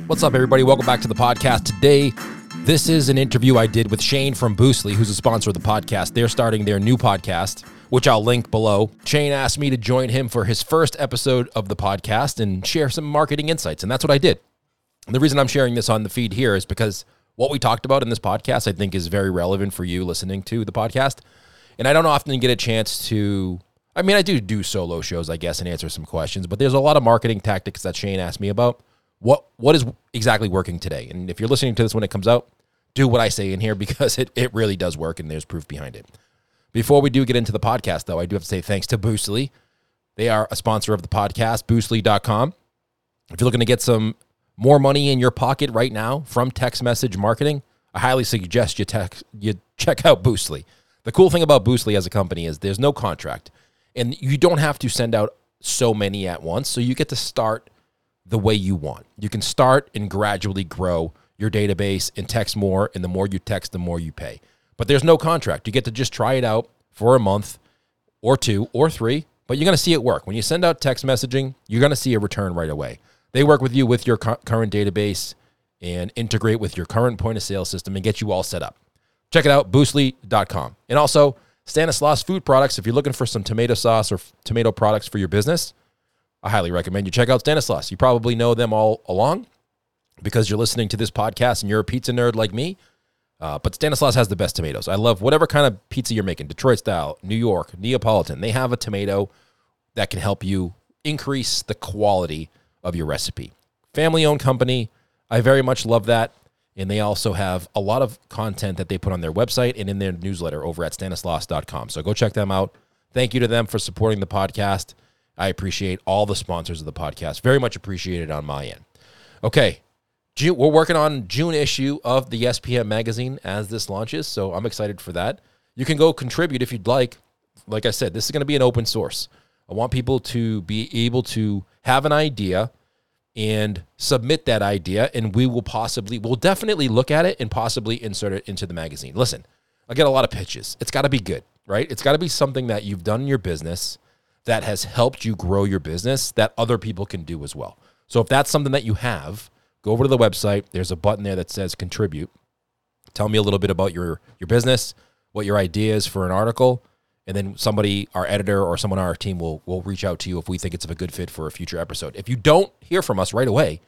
What's up, everybody? Welcome back to the podcast. Today, this is an interview I did with Shane from Boostly, who's a sponsor of the podcast. They're starting their new podcast, which I'll link below. Shane asked me to join him for his first episode of the podcast and share some marketing insights, and that's what I did. And the reason I'm sharing this on the feed here is because what we talked about in this podcast, I think, is very relevant for you listening to the podcast. And I don't often get a chance to, I do solo shows, I guess, and answer some questions, but there's a lot of marketing tactics that Shane asked me about. What is exactly working today? And if you're listening to this when it comes out, do what I say in here because it really does work and there's proof behind it. Before we do get into the podcast, though, I do have to say thanks to Boostly. They are a sponsor of the podcast, Boostly.com. If you're looking to get some more money in your pocket right now from text message marketing, I highly suggest you check out Boostly. The cool thing about Boostly as a company is there's no contract, and you don't have to send out so many at once, so you get to start the way you want. You can start and gradually grow your database and text more, and the more you text, the more you pay. But there's no contract. You get to just try it out for a month or 2 or 3, but you're going to see it work. When you send out text messaging, you're going to see a return right away. They work with you with your current database and integrate with your current point of sale system and get you all set up. Check it out, Boostly.com. And also, Stanislaus Food Products. If you're looking for some tomato sauce or tomato products for your business, I highly recommend you check out Stanislaus. You probably know them all along because you're listening to this podcast and you're a pizza nerd like me. But Stanislaus has the best tomatoes. I love whatever kind of pizza you're making, Detroit style, New York, Neapolitan. They have a tomato that can help you increase the quality of your recipe. Family-owned company. I very much love that. And they also have a lot of content that they put on their website and in their newsletter over at Stanislaus.com. So go check them out. Thank you to them for supporting the podcast. I appreciate all the sponsors of the podcast. Very much appreciated on my end. Okay, we're working on June issue of the SPM magazine as this launches, so I'm excited for that. You can go contribute if you'd like. Like I said, this is going to be an open source. I want people to be able to have an idea and submit that idea, and we'll definitely look at it and possibly insert it into the magazine. Listen, I get a lot of pitches. It's got to be good, right? It's got to be something that you've done in your business that has helped you grow your business that other people can do as well. So if that's something that you have, go over to the website. There's a button there that says contribute. Tell me a little bit about your business, what your idea is for an article, and then somebody, our editor or someone on our team will reach out to you if we think it's a good fit for a future episode. If you don't hear from us right away,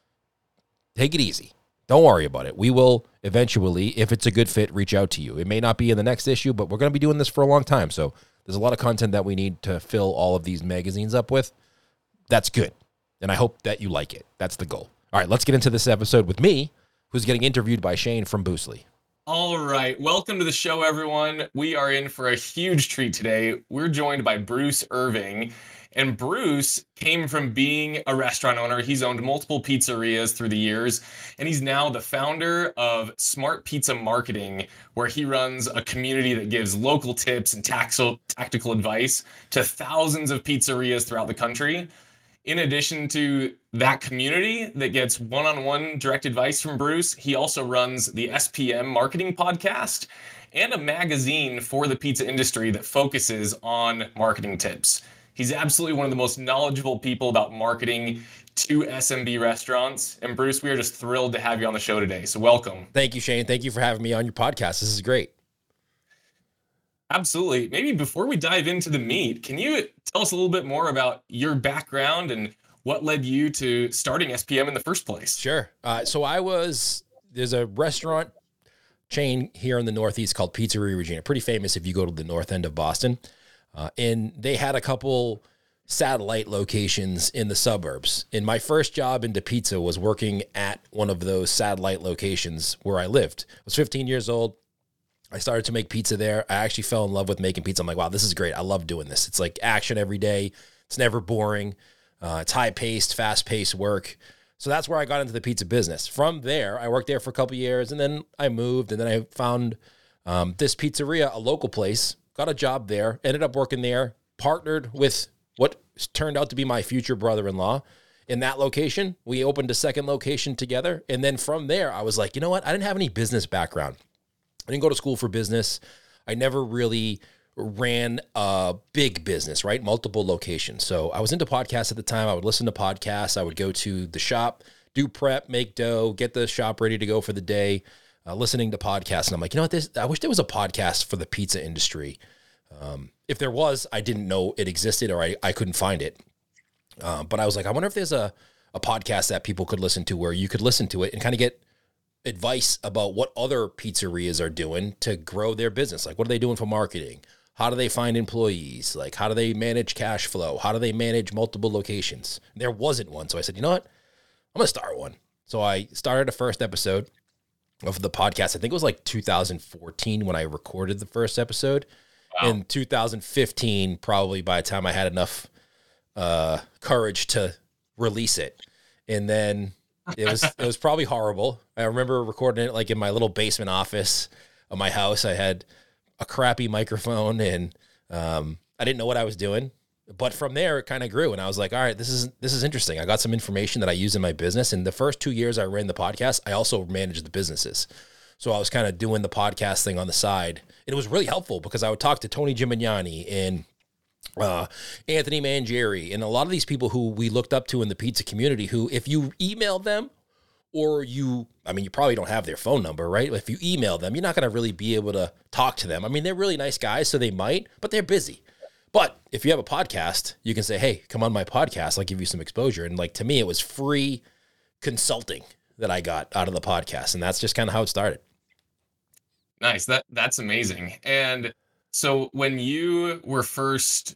take it easy. Don't worry about it. We will eventually, if it's a good fit, reach out to you. It may not be in the next issue, but we're going to be doing this for a long time. So there's a lot of content that we need to fill all of these magazines up with. That's good. And I hope that you like it. That's the goal. All right, let's get into this episode with me, who's getting interviewed by Shane from Boostly. All right, welcome to the show, everyone. We are in for a huge treat today. We're joined by Bruce Irving. And Bruce came from being a restaurant owner. He's owned multiple pizzerias through the years, and he's now the founder of Smart Pizza Marketing, where he runs a community that gives local tips and tactical advice to thousands of pizzerias throughout the country. In addition to that community that gets one-on-one direct advice from Bruce, he also runs the SPM Marketing Podcast and a magazine for the pizza industry that focuses on marketing tips. He's absolutely one of the most knowledgeable people about marketing to SMB restaurants. And Bruce, we are just thrilled to have you on the show today. So welcome. Thank you, Shane. Thank you for having me on your podcast. This is great. Absolutely. Maybe before we dive into the meat, can you tell us a little bit more about your background and what led you to starting SPM in the first place? Sure. There's a restaurant chain here in the Northeast called Pizzeria Regina. Pretty famous if you go to the north end of Boston. And they had a couple satellite locations in the suburbs. And my first job into pizza was working at one of those satellite locations where I lived. I was 15 years old. I started to make pizza there. I actually fell in love with making pizza. I'm like, wow, this is great. I love doing this. It's like action every day. It's never boring. It's high-paced, fast-paced work. So that's where I got into the pizza business. From there, I worked there for a couple of years, and then I moved, and then I found this pizzeria, a local place, got a job there, ended up working there, partnered with what turned out to be my future brother-in-law in that location. We opened a second location together, and then from there, I was like, you know what? I didn't have any business background. I didn't go to school for business. I never really ran a big business, right? Multiple locations. So I was into podcasts at the time. I would listen to podcasts. I would go to the shop, do prep, make dough, get the shop ready to go for the day, listening to podcasts. And I'm like, you know what, I wish there was a podcast for the pizza industry. If there was, I didn't know it existed, or I couldn't find it. But I was like, I wonder if there's a podcast that people could listen to where you could listen to it and kind of get advice about what other pizzerias are doing to grow their business. Like, what are they doing for marketing? How do they find employees? Like, how do they manage cash flow? How do they manage multiple locations? There wasn't one. So I said, you know what? I'm going to start one. So I started a first episode of the podcast. I think it was like 2014 when I recorded the first episode. Wow. In 2015, probably by the time I had enough courage to release it. And then it was probably horrible. I remember recording it like in my little basement office of my house. I had a crappy microphone, and I didn't know what I was doing. But from there, it kind of grew, and I was like, all right, this is interesting. I got some information that I use in my business. And the first 2 years I ran the podcast, I also managed the businesses. So I was kind of doing the podcast thing on the side. And it was really helpful because I would talk to Tony Gimignani and Anthony Mangieri and a lot of these people who we looked up to in the pizza community, who if you email them or you probably don't have their phone number, right? If you email them, you're not going to really be able to talk to them. I mean, they're really nice guys, so they might, but they're busy. But if you have a podcast, you can say, hey, come on my podcast. I'll give you some exposure. And like, to me, it was free consulting that I got out of the podcast. And that's just kind of how it started. Nice. That's amazing. And so when you were first,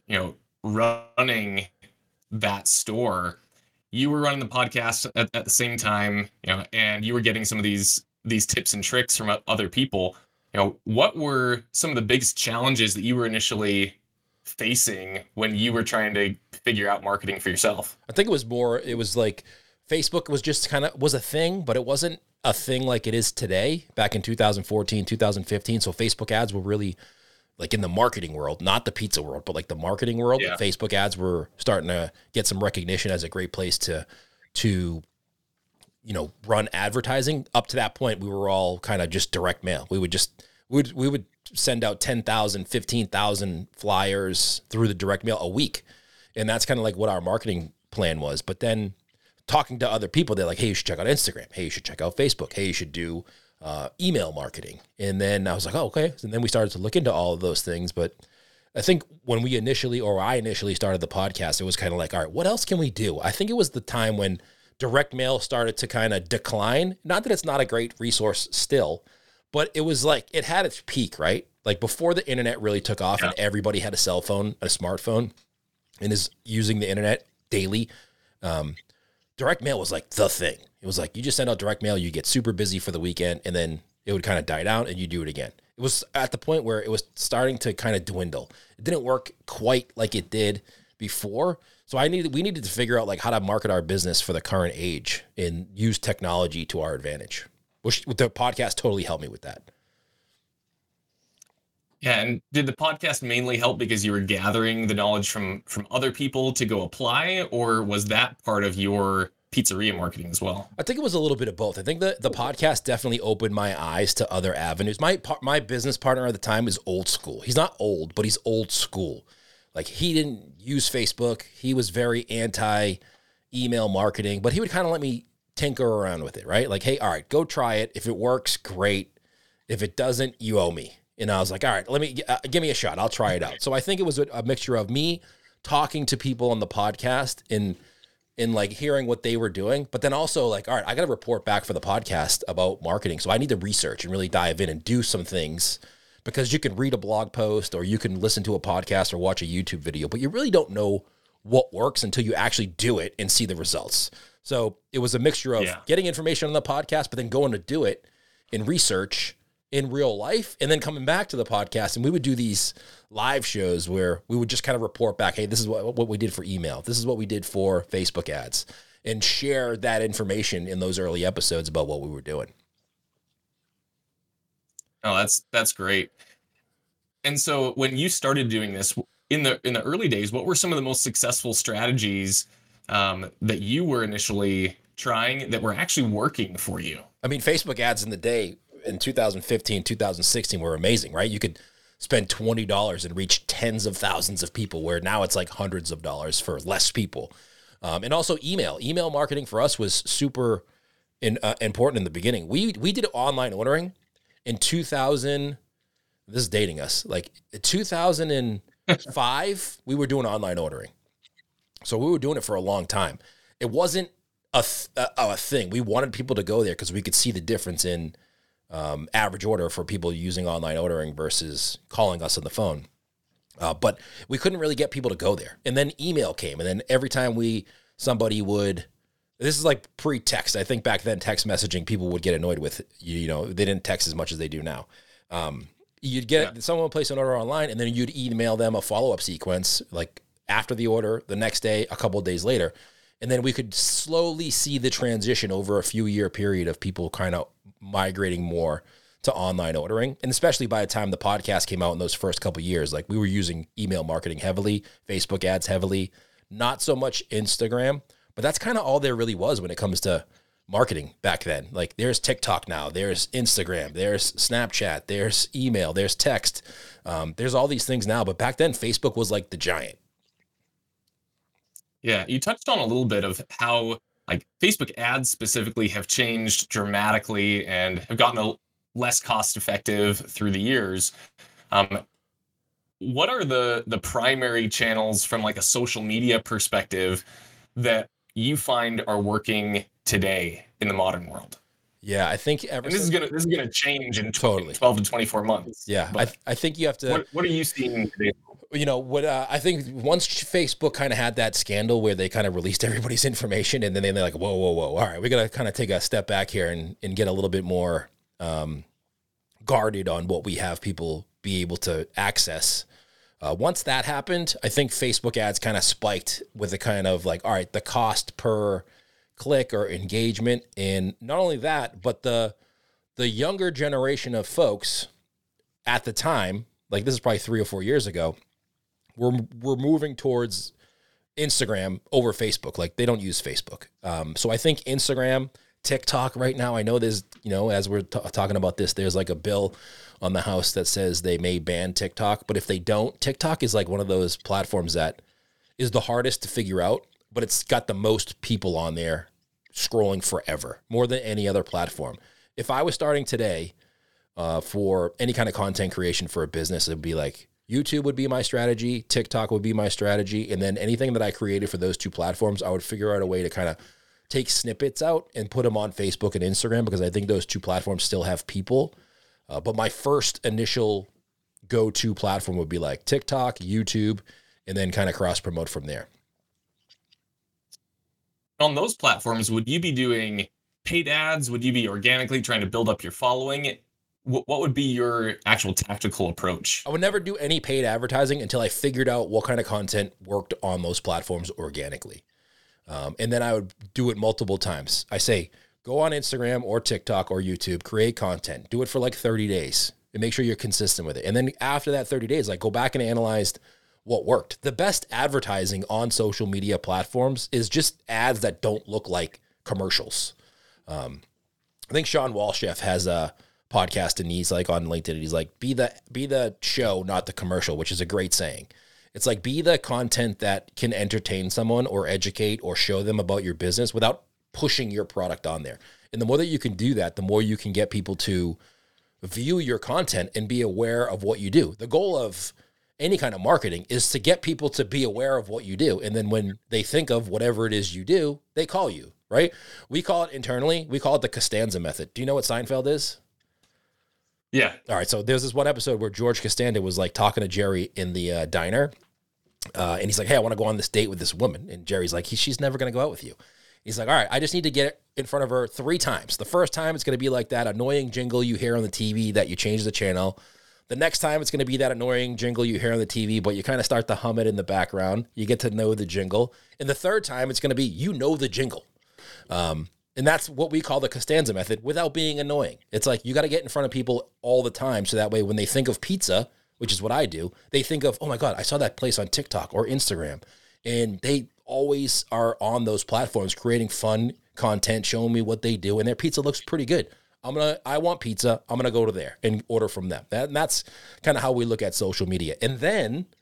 running that store, you were running the podcast at the same time, and you were getting some of these tips and tricks from other people. What were some of the biggest challenges that you were initially facing when you were trying to figure out marketing for yourself? I think it was like Facebook was just was a thing, but it wasn't a thing like it is today back in 2014, 2015. So Facebook ads were really like in the marketing world, not the pizza world, but like the marketing world. Yeah. Facebook ads were starting to get some recognition as a great place to run advertising. Up to that point, we were all kind of just direct mail. We would send out 10,000, 15,000 flyers through the direct mail a week. And that's kind of like what our marketing plan was. But then talking to other people, they're like, hey, you should check out Instagram. Hey, you should check out Facebook. Hey, you should do email marketing. And then I was like, oh, okay. And then we started to look into all of those things. But I think when I initially started the podcast, it was kind of like, all right, what else can we do? I think it was the time when direct mail started to kind of decline. Not that it's not a great resource still, but it was like, it had its peak, right? Like before the internet really took off and everybody had a cell phone, a smartphone, and is using the internet daily. Direct mail was like the thing. It was like, you just send out direct mail, you get super busy for the weekend, and then it would kind of die down and you do it again. It was at the point where it was starting to kind of dwindle. It didn't work quite like it did before. So we needed to figure out like how to market our business for the current age and use technology to our advantage, which the podcast totally helped me with that. Yeah, and did the podcast mainly help because you were gathering the knowledge from other people to go apply, or was that part of your pizzeria marketing as well? I think it was a little bit of both. I think the podcast definitely opened my eyes to other avenues. My business partner at the time is old school. He's not old, but he's old school. Like, he didn't use Facebook. He was very anti-email marketing, but he would kind of let me tinker around with it, right? Like, hey, all right, go try it. If it works, great. If it doesn't, you owe me. And I was like, all right, give me a shot. I'll try it out. So I think it was a mixture of me talking to people on the podcast and like hearing what they were doing, but then also like, all right, I got to report back for the podcast about marketing. So I need to research and really dive in and do some things, because you can read a blog post or you can listen to a podcast or watch a YouTube video, but you really don't know what works until you actually do it and see the results. So it was a mixture of getting information on the podcast, but then going to do it in research in real life, and then coming back to the podcast. And we would do these live shows where we would just kind of report back, hey, this is what we did for email. This is what we did for Facebook ads, and share that information in those early episodes about what we were doing. Oh, that's great. And so when you started doing this in the early days, what were some of the most successful strategies that you were initially trying that were actually working for you? I mean, Facebook ads in the day, in 2015, 2016 were amazing, right? You could spend $20 and reach tens of thousands of people, where now it's like hundreds of dollars for less people. And also email marketing for us was super important in the beginning. We did online ordering in 2000. This is dating us. Like 2005, we were doing online ordering. So we were doing it for a long time. It wasn't a thing. We wanted people to go there because we could see the difference in average order for people using online ordering versus calling us on the phone. But we couldn't really get people to go there. And then email came. And then every time somebody would, this is like pre-text. I think back then text messaging, people would get annoyed with, they didn't text as much as they do now. You'd get someone would place an order online and then you'd email them a follow-up sequence, like after the order, the next day, a couple of days later. And then we could slowly see the transition over a few year period of people kind of migrating more to online ordering. And especially by the time the podcast came out in those first couple of years, like we were using email marketing heavily, Facebook ads heavily, not so much Instagram, but that's kind of all there really was when it comes to marketing back then. Like there's TikTok now, there's Instagram, there's Snapchat, there's email, there's text. There's all these things now, but back then Facebook was like the giant. Yeah, you touched on a little bit of how like Facebook ads specifically have changed dramatically and have gotten less cost effective through the years. What are the primary channels from like a social media perspective that you find are working today in the modern world? Yeah, I think this is gonna change in totally 12 to 24 months. Yeah, I think you have to. What are you seeing today? I think once Facebook kind of had that scandal where they kind of released everybody's information, and then they're like, whoa, all right, we got to kind of take a step back here and get a little bit more guarded on what we have people be able to access. Once that happened, I think Facebook ads kind of spiked with the kind of like, all right, the cost per click or engagement. And not only that, but the younger generation of folks at the time, like this is probably 3 or 4 years ago, we're moving towards Instagram over Facebook. Like they don't use Facebook. So I think Instagram, TikTok right now, I know there's, as we're talking about this, there's like a bill on the House that says they may ban TikTok. But if they don't, TikTok is like one of those platforms that is the hardest to figure out, but it's got the most people on there scrolling forever, more than any other platform. If I was starting today for any kind of content creation for a business, it'd be like YouTube would be my strategy, TikTok would be my strategy, and then anything that I created for those two platforms, I would figure out a way to kind of take snippets out and put them on Facebook and Instagram because I think those two platforms still have people. But my first initial go-to platform would be like TikTok, YouTube, and then kind of cross-promote from there. On those platforms, would you be doing paid ads? Would you be organically trying to build up your following? What would be your actual tactical approach? I would never do any paid advertising until I figured out what kind of content worked on those platforms organically. And then I would do it multiple times. I say, go on Instagram or TikTok or YouTube, create content, do it for like 30 days and make sure you're consistent with it. And then after that 30 days, like go back and analyze what worked. The best advertising on social media platforms is just ads that don't look like commercials. I think Sean Walchef has a podcast and he's like on LinkedIn and he's like, be the show, not the commercial, which is a great saying. It's like, be the content that can entertain someone or educate or show them about your business without pushing your product on there. And the more that you can do that, the more you can get people to view your content and be aware of what you do. The goal of any kind of marketing is to get people to be aware of what you do. And then when they think of whatever it is you do, they call you, right? We call it internally, we call it the Costanza method. Do you know what Seinfeld is? Yeah. All right. So there's this one episode where George Costanza was like talking to Jerry in the diner. And he's like, hey, I want to go on this date with this woman. And Jerry's like, she's never going to go out with you. He's like, all right, I just need to get in front of her 3 times. The first time it's going to be like that annoying jingle you hear on the TV that you change the channel. The next time it's going to be that annoying jingle you hear on the TV, but you kind of start to hum it in the background. You get to know the jingle. And the third time it's going to be, the jingle. And that's what we call the Costanza method without being annoying. It's like you got to get in front of people all the time so that way when they think of pizza, which is what I do, they think of, oh my God, I saw that place on TikTok or Instagram. And they always are on those platforms creating fun content, showing me what they do. And their pizza looks pretty good. I want pizza. I'm going to go to there and order from them. And that's kind of how we look at social media. And then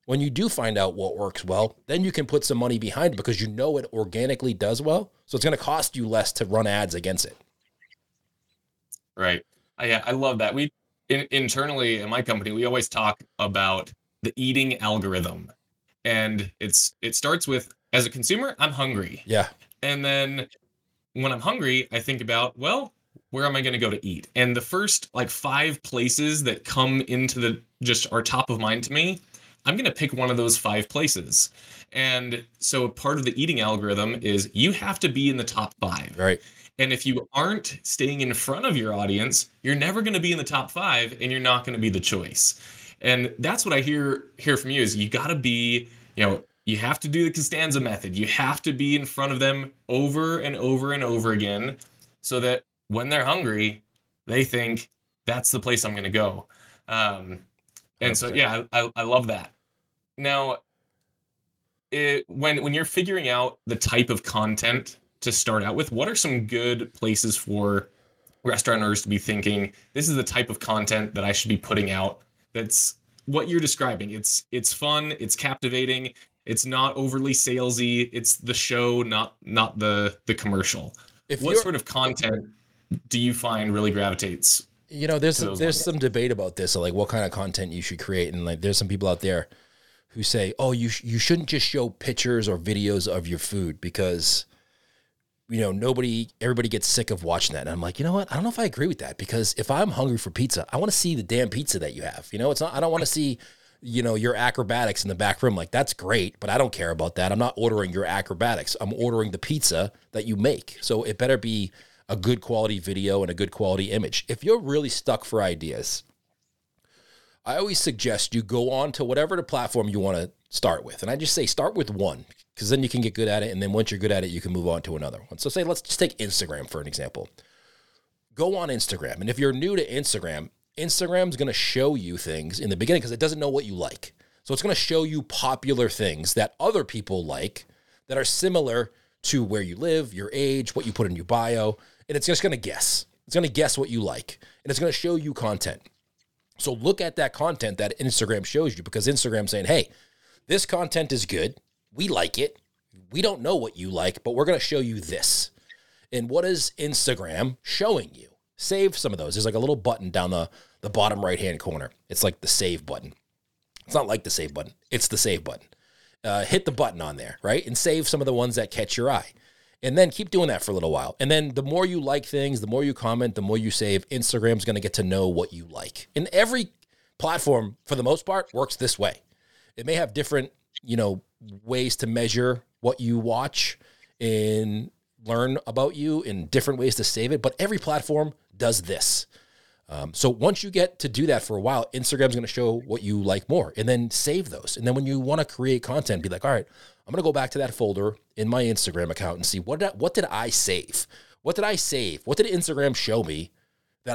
when you do find out what works well, then you can put some money behind it because you know it organically does well. So it's going to cost you less to run ads against it. Right. Yeah, I love that. We internally in my company, we always talk about the eating algorithm. And it starts with, as a consumer, I'm hungry. Yeah. And then when I'm hungry, I think about, well, where am I going to go to eat? And the first like 5 places that come into the just are top of mind to me, I'm going to pick one of those 5 places. And so part of the eating algorithm is you have to be in the top 5. Right. And if you aren't staying in front of your audience, you're never going to be in the top 5 and you're not going to be the choice. And that's what I hear from you is you got to be, you have to do the Costanza method. You have to be in front of them over and over and over again so that when they're hungry, they think that's the place I'm going to go. And so, yeah, I love that. Now, when you're figuring out the type of content to start out with, what are some good places for restaurateurs to be thinking, this is the type of content that I should be putting out? That's what you're describing. It's fun, it's captivating, it's not overly salesy, it's the show, not the commercial. What sort of content do you find really gravitates? There's some debate about this, so like what kind of content you should create, and like there's some people out there who say, oh, you shouldn't just show pictures or videos of your food because everybody gets sick of watching that. And I'm like, you know what? I don't know if I agree with that, because if I'm hungry for pizza, I want to see the damn pizza that you have. It's not, I don't want to see, your acrobatics in the back room. Like, that's great, but I don't care about that. I'm not ordering your acrobatics. I'm ordering the pizza that you make. So it better be a good quality video and a good quality image. If you're really stuck for ideas, I always suggest you go on to whatever the platform you want to start with. And I just say start with one, because then you can get good at it. And then once you're good at it, you can move on to another one. So say, let's just take Instagram for an example. Go on Instagram. And if you're new to Instagram, Instagram's going to show you things in the beginning because it doesn't know what you like. So it's going to show you popular things that other people like that are similar to where you live, your age, what you put in your bio. And it's just going to guess. It's going to guess what you like. And it's going to show you content. So look at that content that Instagram shows you, because Instagram's saying, hey, this content is good. We like it. We don't know what you like, but we're going to show you this. And what is Instagram showing you? Save some of those. There's like a little button down the bottom right-hand corner. It's like the save button. It's not like the save button. It's the save button. Hit the button on there, right? And save some of the ones that catch your eye. And then keep doing that for a little while. And then the more you like things, the more you comment, the more you save, Instagram's going to get to know what you like. And every platform, for the most part, works this way. It may have different, ways to measure what you watch and learn about you, and different ways to save it. But every platform does this. So once you get to do that for a while, Instagram's going to show what you like more, and then save those. And then when you want to create content, be like, all right, I'm going to go back to that folder in my Instagram account and see what did I save? What did I save? What did Instagram show me that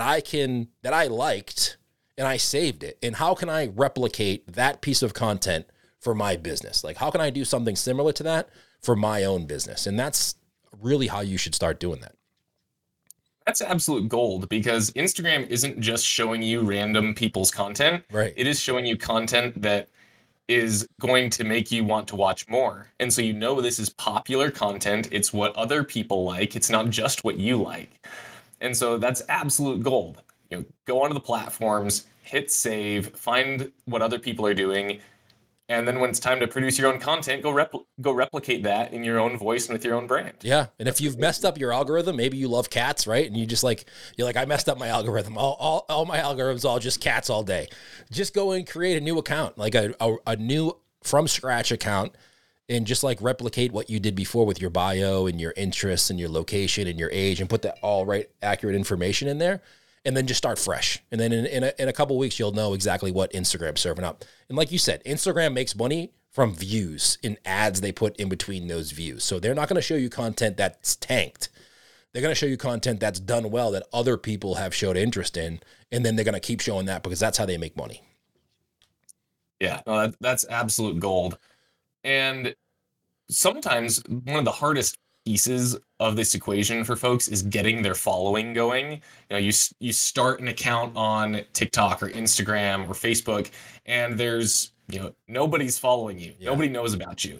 I liked and I saved it? And how can I replicate that piece of content for my business? Like, how can I do something similar to that for my own business? And that's really how you should start doing that. That's absolute gold, because Instagram isn't just showing you random people's content. Right. It is showing you content that is going to make you want to watch more. And so this is popular content. It's what other people like. It's not just what you like. And so that's absolute gold. Go onto the platforms, hit save, find what other people are doing, and then when it's time to produce your own content, go replicate that in your own voice and with your own brand. Yeah. And if you've messed up your algorithm, maybe you love cats, right? And you're like, I messed up my algorithm. All my algorithms, all just cats all day. Just go and create a new account, like a new from scratch account, and just like replicate what you did before with your bio and your interests and your location and your age, and put that all right, accurate information in there. And then just start fresh. And then in a couple of weeks, you'll know exactly what Instagram's serving up. And like you said, Instagram makes money from views and ads they put in between those views. So they're not going to show you content that's tanked. They're going to show you content that's done well, that other people have showed interest in. And then they're going to keep showing that, because that's how they make money. Yeah, no, that's absolute gold. And sometimes one of the hardest pieces of this equation for folks is getting their following going. You start an account on TikTok or Instagram or Facebook, and there's nobody's following you. Yeah. Nobody knows about you.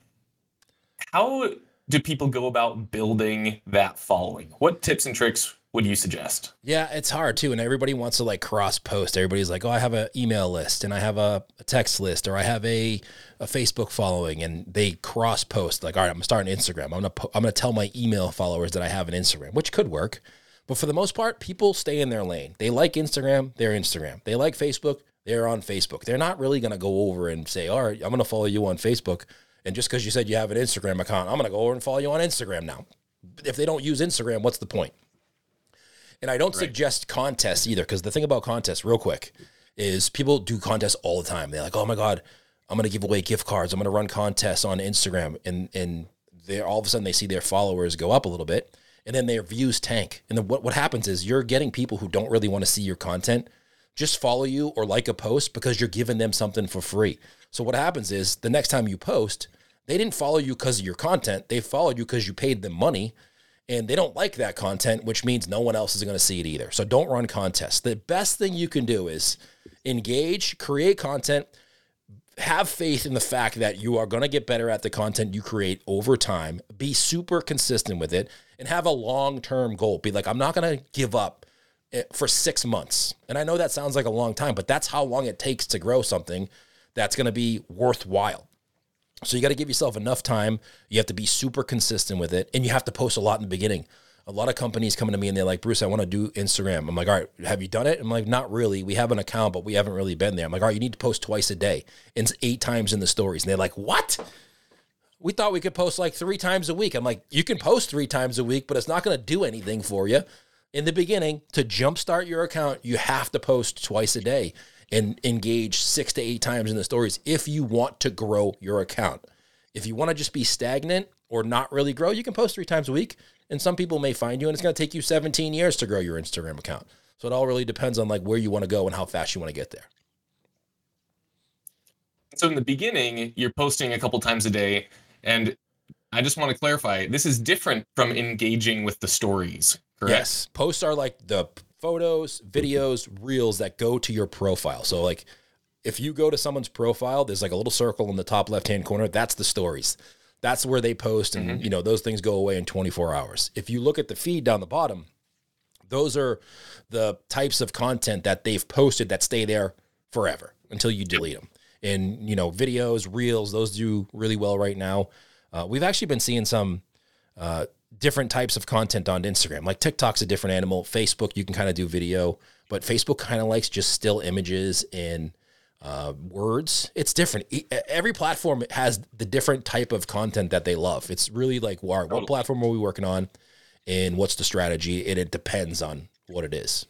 How do people go about building that following? What tips and tricks would you suggest? Yeah, it's hard too. And everybody wants to like cross post. Everybody's like, oh, I have an email list and I have a text list, or I have a Facebook following, and they cross post like, all right, I'm starting Instagram. I'm going to tell my email followers that I have an Instagram, which could work. But for the most part, people stay in their lane. They like Instagram, they're Instagram. They like Facebook, they're on Facebook. They're not really going to go over and say, all right, I'm going to follow you on Facebook. And just because you said you have an Instagram account, I'm going to go over and follow you on Instagram now. If they don't use Instagram, what's the point? And I don't suggest contests either, because the thing about contests, real quick, is people do contests all the time. They're like, oh my God, I'm going to give away gift cards. I'm going to run contests on Instagram. And they're, all of a sudden they see their followers go up a little bit, and then their views tank. And then what happens is you're getting people who don't really want to see your content just follow you or like a post because you're giving them something for free. So what happens is the next time you post, they didn't follow you because of your content. They followed you because you paid them money. And they don't like that content, which means no one else is going to see it either. So don't run contests. The best thing you can do is engage, create content, have faith in the fact that you are going to get better at the content you create over time, be super consistent with it, and have a long-term goal. Be like, I'm not going to give up for 6 months. And I know that sounds like a long time, but that's how long it takes to grow something that's going to be worthwhile. So you got to give yourself enough time. You have to be super consistent with it, and you have to post a lot in the beginning. A lot of companies coming to me and they're like, Bruce, I want to do Instagram. I'm like, all right, have you done it? I'm like, not really. We have an account, but we haven't really been there. I'm like, all right, you need to post twice a day and 8 times in the stories. And they're like, what? We thought we could post like 3 times a week. I'm like, you can post 3 times a week, but it's not going to do anything for you. In the beginning, to jumpstart your account, you have to post twice a day and engage 6 to 8 times in the stories if you want to grow your account. If you want to just be stagnant or not really grow, you can post 3 times a week, and some people may find you, and it's going to take you 17 years to grow your Instagram account. So it all really depends on like where you want to go and how fast you want to get there. So in the beginning, you're posting a couple times a day, and I just want to clarify, this is different from engaging with the stories, correct? Yes. Posts are like the photos, videos, reels that go to your profile. So like if you go to someone's profile, there's like a little circle in the top left-hand corner. That's the stories. That's where they post, and those things go away in 24 hours. If you look at the feed down the bottom, those are the types of content that they've posted that stay there forever until you delete them. And, videos, reels, those do really well right now. We've actually been seeing some different types of content on Instagram. Like TikTok's a different animal. Facebook, you can kind of do video, but Facebook kind of likes just still images and words. It's different. Every platform has the different type of content that they love. It's really like, what platform are we working on and what's the strategy? And it depends on what it is.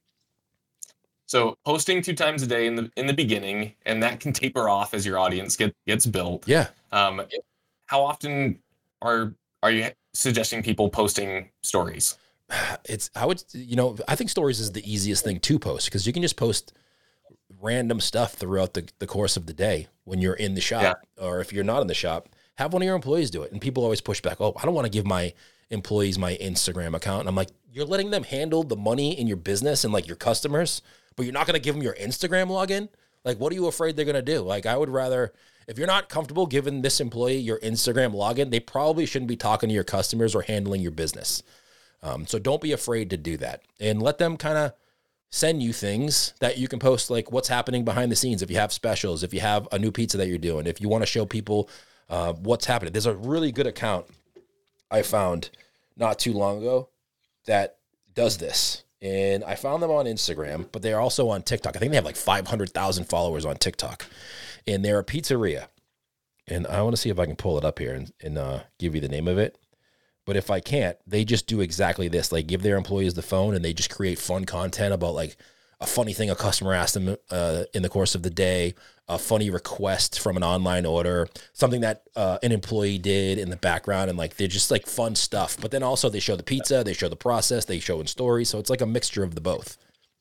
So posting 2 times a day in the beginning, and that can taper off as your audience gets built. Yeah. How often are you suggesting people posting stories? I think stories is the easiest thing to post because you can just post random stuff throughout the course of the day when you're in the shop, or if you're not in the shop, have one of your employees do it. And people always push back, oh, I don't want to give my employees my Instagram account. And I'm like, you're letting them handle the money in your business and like your customers, but you're not going to give them your Instagram login? Like, what are you afraid they're going to do? Like, I would rather, if you're not comfortable giving this employee your Instagram login, they probably shouldn't be talking to your customers or handling your business. So don't be afraid to do that, and let them kind of send you things that you can post, like what's happening behind the scenes. If you have specials, if you have a new pizza that you're doing, if you want to show people what's happening. There's a really good account I found not too long ago that does this. And I found them on Instagram, but they're also on TikTok. I think they have like 500,000 followers on TikTok. And they're a pizzeria. And I want to see if I can pull it up here and give you the name of it. But if I can't, they just do exactly this. Like, give their employees the phone, and they just create fun content about like a funny thing a customer asked them in the course of the day, a funny request from an online order, something that an employee did in the background, and like they're just like fun stuff. But then also they show the pizza, they show the process, they show in stories. So it's like a mixture of the both.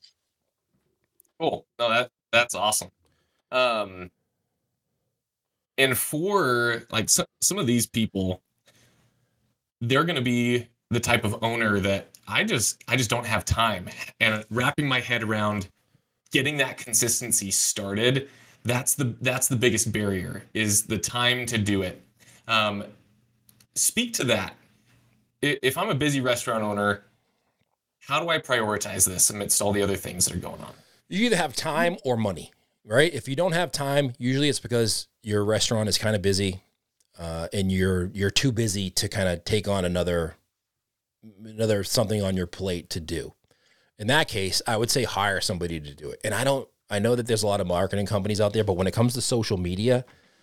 Cool. No, that's awesome. And for like some of these people, they're going to be the type of owner that I just don't have time. And wrapping my head around getting that consistency started, that's the biggest barrier, is the time to do it. Speak to that. If I'm a busy restaurant owner, how do I prioritize this amidst all the other things that are going on? You either have time or money, right? If you don't have time, usually it's because your restaurant is kind of busy, and you're too busy to kind of take on another something on your plate to do. In that case, I would say hire somebody to do it. And I know that there's a lot of marketing companies out there, but when it comes to social media,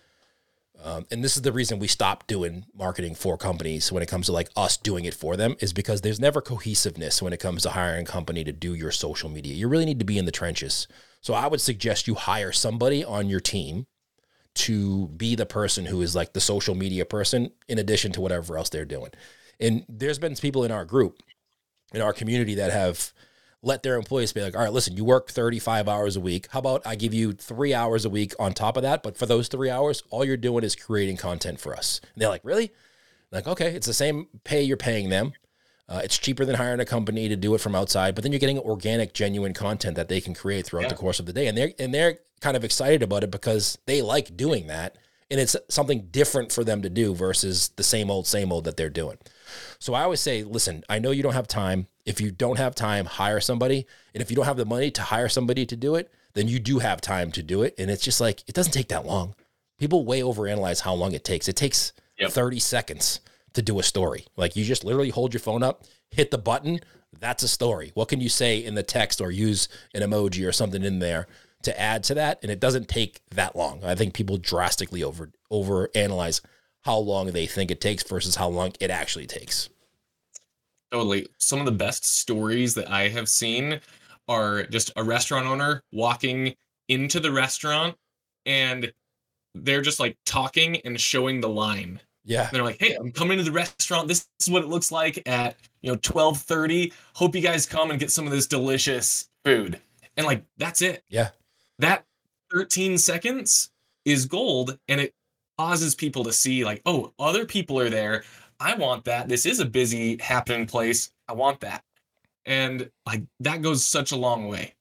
and this is the reason we stopped doing marketing for companies when it comes to like us doing it for them, is because there's never cohesiveness when it comes to hiring a company to do your social media. You really need to be in the trenches. So I would suggest you hire somebody on your team to be the person who is like the social media person in addition to whatever else they're doing. And there's been people in our group, in our community, that have let their employees be like, all right, listen, you work 35 hours a week. How about I give you 3 hours a week on top of that? But for those 3 hours, all you're doing is creating content for us. And they're like, really? Like, okay, it's the same pay you're paying them. It's cheaper than hiring a company to do it from outside, but then you're getting organic, genuine content that they can create throughout the course of the day. And they're kind of excited about it because they like doing that. And it's something different for them to do versus the same old that they're doing. So I always say, listen, I know you don't have time. If you don't have time, hire somebody. And if you don't have the money to hire somebody to do it, then you do have time to do it. And it's just like, it doesn't take that long. People way overanalyze how long it takes. It takes 30 seconds to do a story. Like, you just literally hold your phone up, hit the button. That's a story. What can you say in the text or use an emoji or something in there to add to that? And it doesn't take that long. I think people drastically overanalyze how long they think it takes versus how long it actually takes. Totally. Some of the best stories that I have seen are just a restaurant owner walking into the restaurant and they're just like talking and showing the line. Yeah. And they're like, hey, I'm coming to the restaurant. This is what it looks like at 12:30. Hope you guys come and get some of this delicious food. And like, that's it. Yeah. That 13 seconds is gold, and it causes people to see like, oh, other people are there. I want that. This is a busy happening place. I want that. And like, that goes such a long way.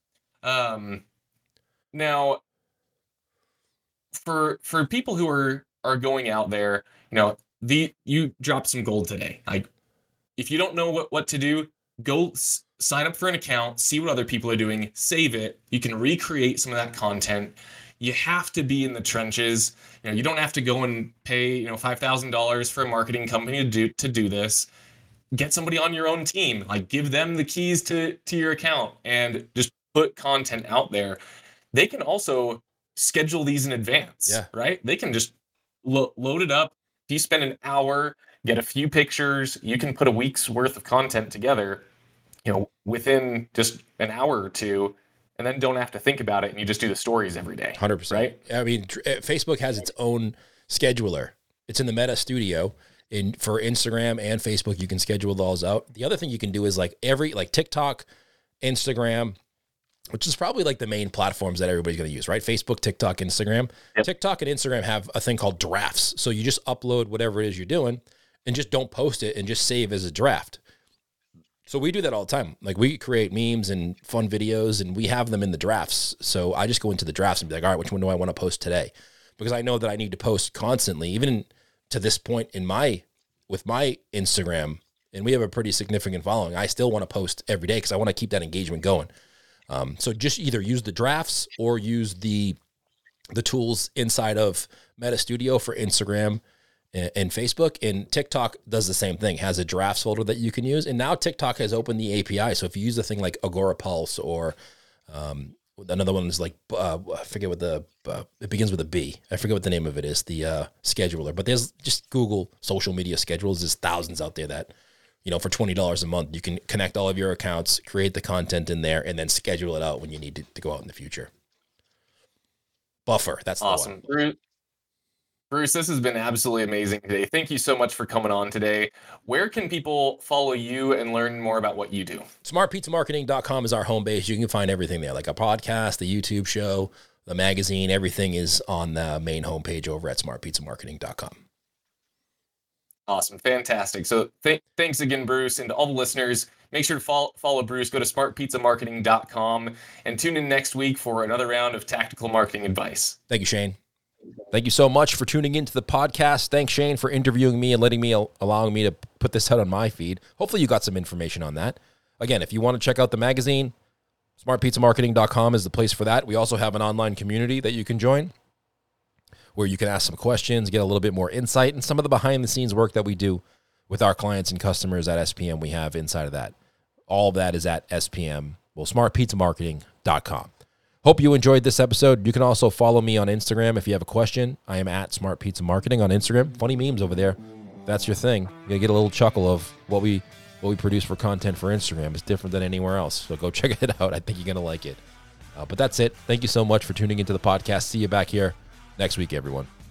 Now for people who are going out there, you dropped some gold today. Like, if you don't know what to do, go sign up for an account, see what other people are doing, save it. You can recreate some of that content. You have to be in the trenches. You don't have to go and pay, $5,000 for a marketing company to do this. Get somebody on your own team, like give them the keys to your account and just put content out there. They can also schedule these in advance, right? They can just load it up. If you spend an hour, get a few pictures, you can put a week's worth of content together, within just an hour or two, and then don't have to think about it, and you just do the stories every day. 100%. Right? I mean, Facebook has its own scheduler. It's in the Meta Studio. For Instagram and Facebook, you can schedule those out. The other thing you can do is like TikTok, Instagram, which is probably like the main platforms that everybody's going to use, right? Facebook, TikTok, Instagram. Yep. TikTok and Instagram have a thing called drafts. So you just upload whatever it is you're doing and just don't post it and just save as a draft. So we do that all the time. Like, we create memes and fun videos and we have them in the drafts. So I just go into the drafts and be like, all right, which one do I want to post today? Because I know that I need to post constantly, even to this point with my Instagram, and we have a pretty significant following. I still want to post every day because I want to keep that engagement going. So just either use the drafts or use the tools inside of Meta Studio for Instagram and Facebook. And TikTok does the same thing, has a drafts folder that you can use. And now TikTok has opened the API. So if you use a thing like Agora Pulse or another one is like, I forget what it begins with a B. I forget what the name of it is, the scheduler. But there's just Google social media schedules. There's thousands out there that, for $20 a month, you can connect all of your accounts, create the content in there, and then schedule it out when you need to go out in the future. Buffer, that's awesome. The one. Bruce, this has been absolutely amazing today. Thank you so much for coming on today. Where can people follow you and learn more about what you do? SmartPizzaMarketing.com is our home base. You can find everything there, like a podcast, the YouTube show, the magazine. Everything is on the main homepage over at SmartPizzaMarketing.com. Awesome. Fantastic. So thanks again, Bruce. And to all the listeners, make sure to follow Bruce. Go to smartpizzamarketing.com and tune in next week for another round of tactical marketing advice. Thank you, Shane. Thank you so much for tuning into the podcast. Thanks, Shane, for interviewing me and allowing me to put this out on my feed. Hopefully you got some information on that. Again, if you want to check out the magazine, smartpizzamarketing.com is the place for that. We also have an online community that you can join where you can ask some questions, get a little bit more insight, and some of the behind-the-scenes work that we do with our clients and customers at SPM we have inside of that. All of that is at smartpizzamarketing.com. Hope you enjoyed this episode. You can also follow me on Instagram if you have a question. I am at Smart Pizza Marketing on Instagram. Funny memes over there. If that's your thing. You're going to get a little chuckle of what we produce for content for Instagram. It's different than anywhere else. So go check it out. I think you're going to like it. But that's it. Thank you so much for tuning into the podcast. See you back here next week, everyone.